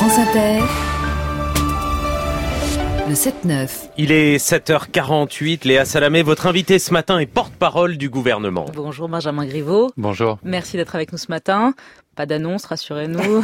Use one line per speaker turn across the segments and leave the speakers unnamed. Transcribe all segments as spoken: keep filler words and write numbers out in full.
France Inter, le sept neuf.
Il est sept heures quarante-huit. Léa Salamé, votre invitée ce matin est porte-parole du gouvernement.
Bonjour Benjamin Griveaux.
Bonjour.
Merci d'être avec nous ce matin. Pas d'annonce, rassurez-nous.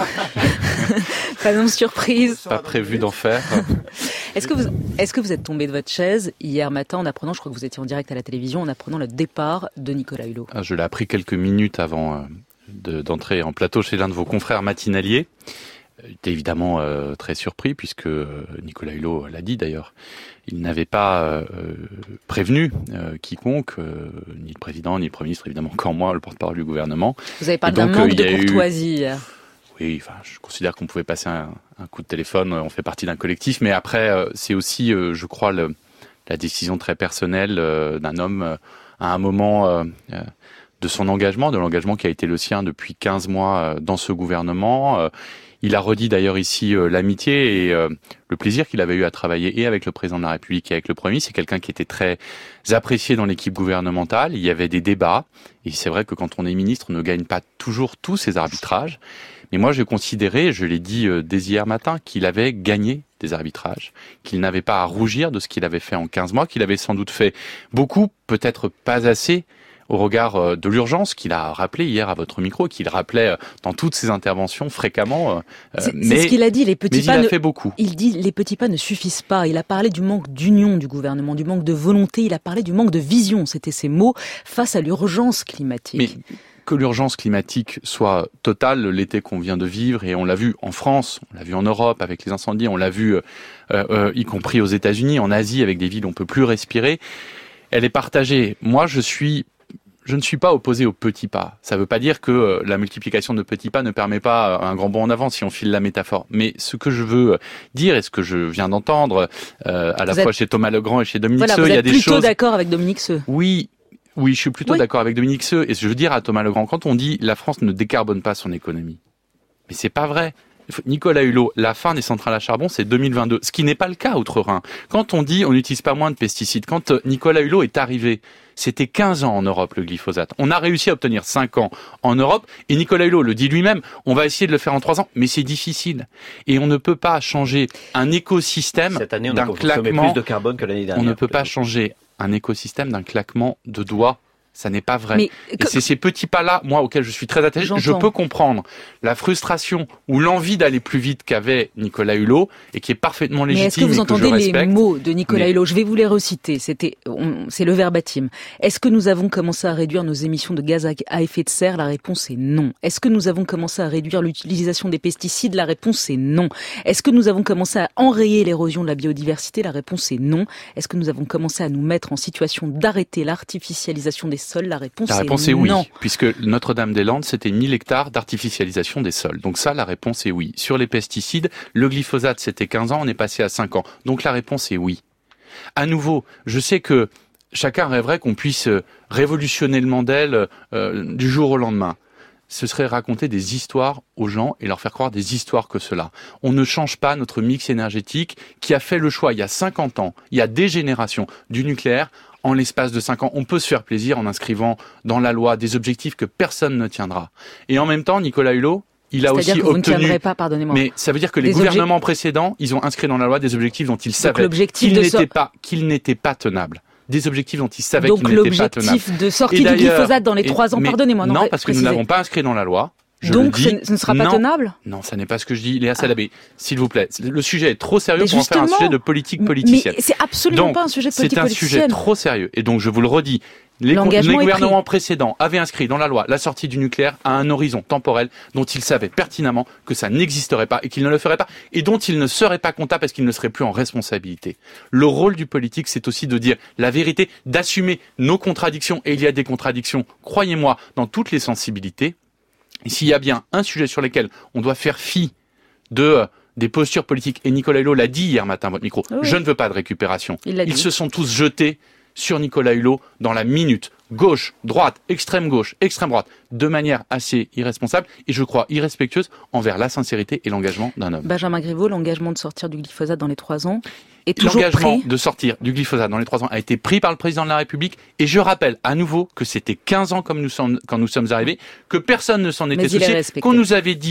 Pas d'annonce surprise.
Pas prévu d'en faire.
Est-ce que vous, est-ce que vous êtes tombé de votre chaise hier matin en apprenant, je crois que vous étiez en direct à la télévision, en apprenant le départ de Nicolas Hulot?
Je l'ai appris quelques minutes avant de, d'entrer en plateau chez l'un de vos confrères matinaliers. J'étais évidemment euh, très surpris puisque euh, Nicolas Hulot l'a dit d'ailleurs. Il n'avait pas euh, prévenu euh, quiconque, euh, ni le président, ni le Premier ministre, évidemment encore moi, le porte-parole du gouvernement.
Vous avez parlé d'un manque de courtoisie
eu...
hier.
Oui, enfin, je considère qu'on pouvait passer un, un coup de téléphone, on fait partie d'un collectif, mais après, euh, c'est aussi, euh, je crois, le, la décision très personnelle euh, d'un homme euh, à un moment euh, euh, de son engagement, de l'engagement qui a été le sien depuis quinze mois euh, dans ce gouvernement. Euh, Il a redit d'ailleurs ici euh, l'amitié et euh, le plaisir qu'il avait eu à travailler et avec le président de la République et avec le Premier ministre. C'est quelqu'un qui était très apprécié dans l'équipe gouvernementale. Il y avait des débats et c'est vrai que quand on est ministre, on ne gagne pas toujours tous ces arbitrages. Mais moi, je considérais, je l'ai dit euh, dès hier matin, qu'il avait gagné des arbitrages, qu'il n'avait pas à rougir de ce qu'il avait fait en quinze mois, qu'il avait sans doute fait beaucoup, peut-être pas assez, au regard de l'urgence qu'il a rappelé hier à votre micro, qu'il rappelait dans toutes ses interventions fréquemment.
C'est,
mais,
c'est ce qu'il a dit, les petits
mais
pas
il a
ne,
fait beaucoup.
Il dit les petits pas ne suffisent pas. Il a parlé du manque d'union du gouvernement, du manque de volonté. Il a parlé du manque de vision. C'était ses mots face à l'urgence climatique.
Mais que l'urgence climatique soit totale, l'été qu'on vient de vivre, et on l'a vu en France, on l'a vu en Europe avec les incendies, on l'a vu euh, euh, y compris aux États-Unis, en Asie avec des villes où on peut plus respirer. Elle est partagée. Moi, je suis Je ne suis pas opposé aux petits pas. Ça ne veut pas dire que euh, la multiplication de petits pas ne permet pas un grand bond en avant, si on file la métaphore. Mais ce que je veux dire, et ce que je viens d'entendre, euh, à la
vous
fois
êtes...
chez Thomas Legrand et chez Dominique
voilà,
Seux, il y a des choses...
Vous êtes plutôt d'accord avec Dominique Seux?
Oui, oui, je suis plutôt
oui.
d'accord avec Dominique Seux. Et je veux dire à Thomas Legrand, quand on dit « la France ne décarbone pas son économie », mais c'est pas vrai. Nicolas Hulot, la fin des centrales à charbon, c'est deux mille vingt-deux, ce qui n'est pas le cas outre-Rhin. Quand on dit on n'utilise pas moins de pesticides, quand Nicolas Hulot est arrivé, c'était quinze ans en Europe le glyphosate. On a réussi à obtenir cinq ans en Europe, et Nicolas Hulot le dit lui-même, on va essayer de le faire en trois ans, mais c'est difficile. Et on ne peut pas changer un écosystème
Cette année, on
d'un
a consommé
claquement.
plus de carbone que l'année dernière.
On ne peut pas changer un écosystème d'un claquement de doigts. Ça n'est pas vrai.
Mais
et
que...
c'est ces petits pas-là, moi, auxquels je suis très attaché.
J'entends.
Je peux comprendre la frustration ou l'envie d'aller plus vite qu'avait Nicolas Hulot et qui est parfaitement légitime.
Mais est-ce que vous entendez les mots de Nicolas
mais...
Hulot? Je vais vous les reciter. C'était, on, c'est le verbatim. Est-ce que nous avons commencé à réduire nos émissions de gaz à effet de serre? La réponse est non. Est-ce que nous avons commencé à réduire l'utilisation des pesticides? La réponse est non. Est-ce que nous avons commencé à enrayer l'érosion de la biodiversité? La réponse est non. Est-ce que nous avons commencé à nous mettre en situation d'arrêter l'artificialisation des sols? La réponse est
La réponse est oui,
non.
puisque Notre-Dame-des-Landes, c'était mille hectares d'artificialisation des sols. Donc ça, la réponse est oui. Sur les pesticides, le glyphosate, c'était quinze ans, on est passé à cinq ans. Donc la réponse est oui. À nouveau, je sais que chacun rêverait qu'on puisse révolutionner le modèle euh, du jour au lendemain. Ce serait raconter des histoires aux gens et leur faire croire des histoires que cela. On ne change pas notre mix énergétique qui a fait le choix il y a cinquante ans, il y a des générations, du nucléaire. En l'espace de cinq ans, on peut se faire plaisir en inscrivant dans la loi des objectifs que personne ne tiendra. Et en même temps, Nicolas Hulot, il a
C'est-à-dire
aussi
que vous
obtenu...
ne tiendrez pas, pardonnez-moi.
Mais ça veut dire que les
Des
gouvernements
obje...
précédents, ils ont inscrit dans la loi des objectifs dont ils
Donc
savaient qu'ils
de
n'étaient
so...
pas, qu'ils n'étaient pas tenables. Des objectifs dont ils savaient
Donc
qu'ils n'étaient pas tenables.
Donc l'objectif de sortie du glyphosate dans les trois ans, pardonnez-moi.
Non,
non
parce que nous ne l'avons pas inscrit dans la loi. Je
Donc
le dis,
ce ne sera pas
non,
tenable?
Non, ça n'est pas ce que je dis. Léa Salamé, ah. s'il vous plaît. Le sujet est trop sérieux
mais
pour en faire un sujet de politique politicienne.
Mais c'est absolument
donc,
pas un sujet de politique politicienne.
C'est un sujet trop sérieux. Et donc, je vous le redis, les, les gouvernements précédents avaient inscrit dans la loi la sortie du nucléaire à un horizon temporel dont ils savaient pertinemment que ça n'existerait pas et qu'ils ne le feraient pas et dont ils ne seraient pas comptables parce qu'ils ne seraient plus en responsabilité. Le rôle du politique, c'est aussi de dire la vérité, d'assumer nos contradictions. Et il y a des contradictions, croyez-moi, dans toutes les sensibilités. Et s'il y a bien un sujet sur lequel on doit faire fi de euh, des postures politiques, et Nicolas Hulot l'a dit hier matin à votre micro, oui. Je ne veux pas de récupération.
Il
Ils se sont tous jetés sur Nicolas Hulot dans la minute. Gauche, droite, extrême gauche, extrême droite, de manière assez irresponsable et je crois irrespectueuse envers la sincérité et l'engagement d'un homme.
Benjamin Griveaux, l'engagement de sortir du glyphosate dans les trois ans est toujours
L'engagement
pris.
de sortir du glyphosate dans les trois ans a été pris par le président de la République et je rappelle à nouveau que c'était quinze ans comme nous sommes, quand nous sommes arrivés, que personne ne s'en était soucié, qu'on nous avait dit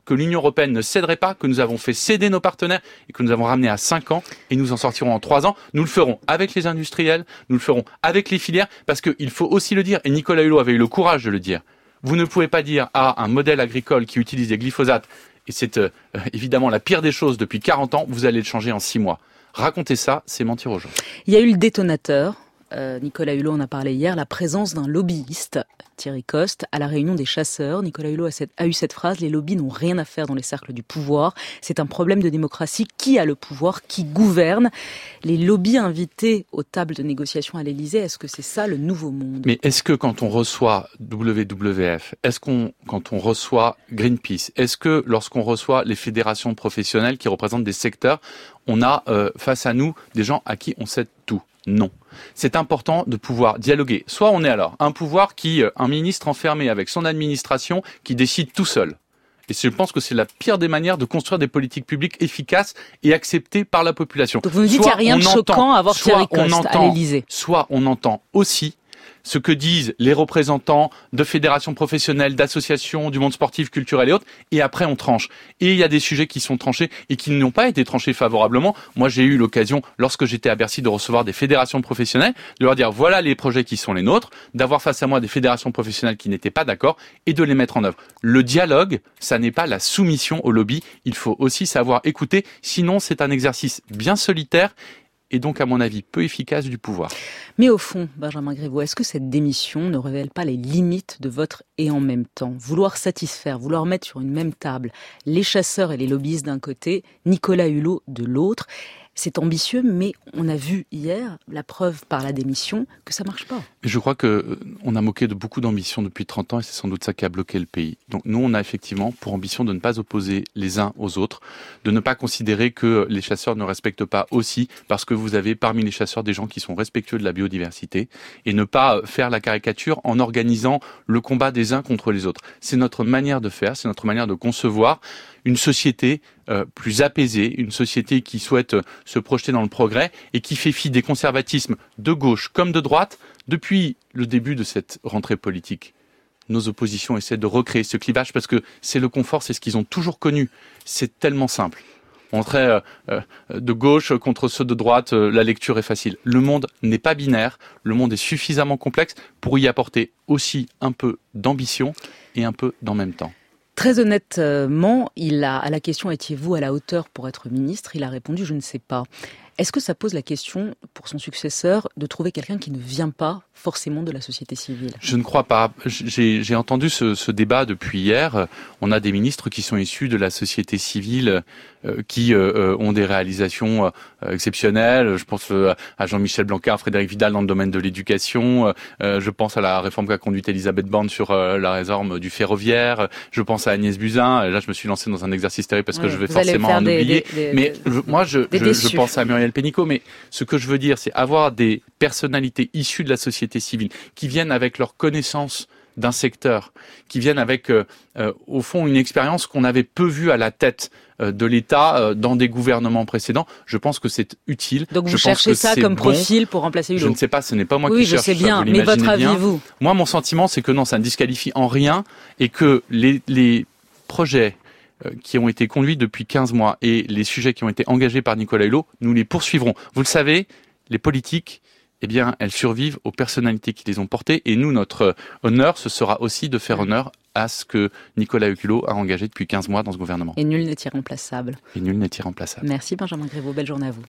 que l'Union européenne ne céderait pas, que nous avons fait céder nos partenaires et que nous avons ramené à cinq ans et nous en sortirons en trois ans. Nous le ferons avec les industriels, nous le ferons avec les filières, parce qu'il faut aussi le dire, et Nicolas Hulot avait eu le courage de le dire. Vous ne pouvez pas dire à un modèle agricole qui utilise des glyphosates, et c'est euh, évidemment la pire des choses depuis quarante ans, vous allez le changer en six mois. Raconter ça, c'est mentir aux gens.
Il y a eu le détonateur. Euh, Nicolas Hulot en a parlé hier, la présence d'un lobbyiste, Thierry Coste, à la réunion des chasseurs. Nicolas Hulot a, cette, a eu cette phrase: les lobbies n'ont rien à faire dans les cercles du pouvoir. C'est un problème de démocratie. Qui a le pouvoir? Qui gouverne? Les lobbies invités aux tables de négociation à l'Élysée, est-ce que c'est ça le nouveau monde?
Mais est-ce que quand on reçoit W W F, est-ce qu'on, quand on reçoit Greenpeace, est-ce que lorsqu'on reçoit les fédérations professionnelles qui représentent des secteurs, on a euh, face à nous des gens à qui on cède tout? Non. C'est important de pouvoir dialoguer. Soit on est alors un pouvoir qui, un ministre enfermé avec son administration qui décide tout seul. Et je pense que c'est la pire des manières de construire des politiques publiques efficaces et acceptées par la population.
Donc vous nous dites qu'il n'y a rien de choquant à avoir Thierry Coste à l'Élysée.
Soit on entend aussi ce que disent les représentants de fédérations professionnelles, d'associations, du monde sportif, culturel et autres, et après on tranche. Et il y a des sujets qui sont tranchés et qui n'ont pas été tranchés favorablement. Moi, j'ai eu l'occasion, lorsque j'étais à Bercy, de recevoir des fédérations professionnelles, de leur dire voilà les projets qui sont les nôtres, d'avoir face à moi des fédérations professionnelles qui n'étaient pas d'accord et de les mettre en œuvre. Le dialogue, ça n'est pas la soumission au lobby. Il faut aussi savoir écouter, sinon c'est un exercice bien solitaire et donc, à mon avis, peu efficace du pouvoir.
Mais au fond, Benjamin Griveaux, est-ce que cette démission ne révèle pas les limites de votre « et en même temps » ? Vouloir satisfaire, vouloir mettre sur une même table les chasseurs et les lobbyistes d'un côté, Nicolas Hulot de l'autre, c'est ambitieux, mais on a vu hier, la preuve par la démission, que ça marche pas.
Je crois que on a moqué de beaucoup d'ambition depuis trente ans et c'est sans doute ça qui a bloqué le pays. Donc nous, on a effectivement pour ambition de ne pas opposer les uns aux autres, de ne pas considérer que les chasseurs ne respectent pas aussi, parce que vous avez parmi les chasseurs des gens qui sont respectueux de la biodiversité, et ne pas faire la caricature en organisant le combat des uns contre les autres. C'est notre manière de faire, c'est notre manière de concevoir une société euh, plus apaisée, une société qui souhaite euh, se projeter dans le progrès et qui fait fi des conservatismes de gauche comme de droite. Depuis le début de cette rentrée politique, nos oppositions essaient de recréer ce clivage parce que c'est le confort, c'est ce qu'ils ont toujours connu. C'est tellement simple. On serait euh, euh, de gauche contre ceux de droite, euh, la lecture est facile. Le monde n'est pas binaire, le monde est suffisamment complexe pour y apporter aussi un peu d'ambition et un peu d'en même temps.
Très honnêtement, il a, à la question « étiez-vous à la hauteur pour être ministre ?», il a répondu « je ne sais pas ». Est-ce que ça pose la question, pour son successeur, de trouver quelqu'un qui ne vient pas forcément de la société civile? Je
ne crois pas. J'ai, j'ai entendu ce, ce débat depuis hier. On a des ministres qui sont issus de la société civile, euh, qui euh, ont des réalisations euh, exceptionnelles. Je pense euh, à Jean-Michel Blanquer, à Frédéric Vidal dans le domaine de l'éducation. Euh, je pense à la réforme qu'a conduite Elisabeth Borne sur euh, la réforme du ferroviaire. Je pense à Agnès Buzyn. Là, je me suis lancé dans un exercice terrible parce ouais, que je vais forcément en des, oublier. Des, des, Mais je, moi, je, je, je pense à Muriel Pénicaud, mais ce que je veux dire, c'est avoir des personnalités issues de la société civile qui viennent avec leur connaissance d'un secteur, qui viennent avec, euh, euh, au fond, une expérience qu'on avait peu vue à la tête euh, de l'État euh, dans des gouvernements précédents. Je pense que c'est utile.
Donc vous
je
cherchez
pense que
ça comme
bon.
profil pour remplacer Hulot?
Je ne sais pas, ce n'est pas moi
oui,
qui cherche ça.
Oui, je sais bien,
vous
mais votre avis,
bien.
vous?
Moi, mon sentiment, c'est que non, ça ne disqualifie en rien et que les, les projets qui ont été conduits depuis quinze mois et les sujets qui ont été engagés par Nicolas Hulot, nous les poursuivrons. Vous le savez, les politiques, eh bien, elles survivent aux personnalités qui les ont portées et nous, notre honneur, ce sera aussi de faire honneur à ce que Nicolas Hulot a engagé depuis quinze mois dans ce gouvernement.
Et nul n'est irremplaçable.
Et nul n'est irremplaçable.
Merci Benjamin Griveaux, belle journée à vous.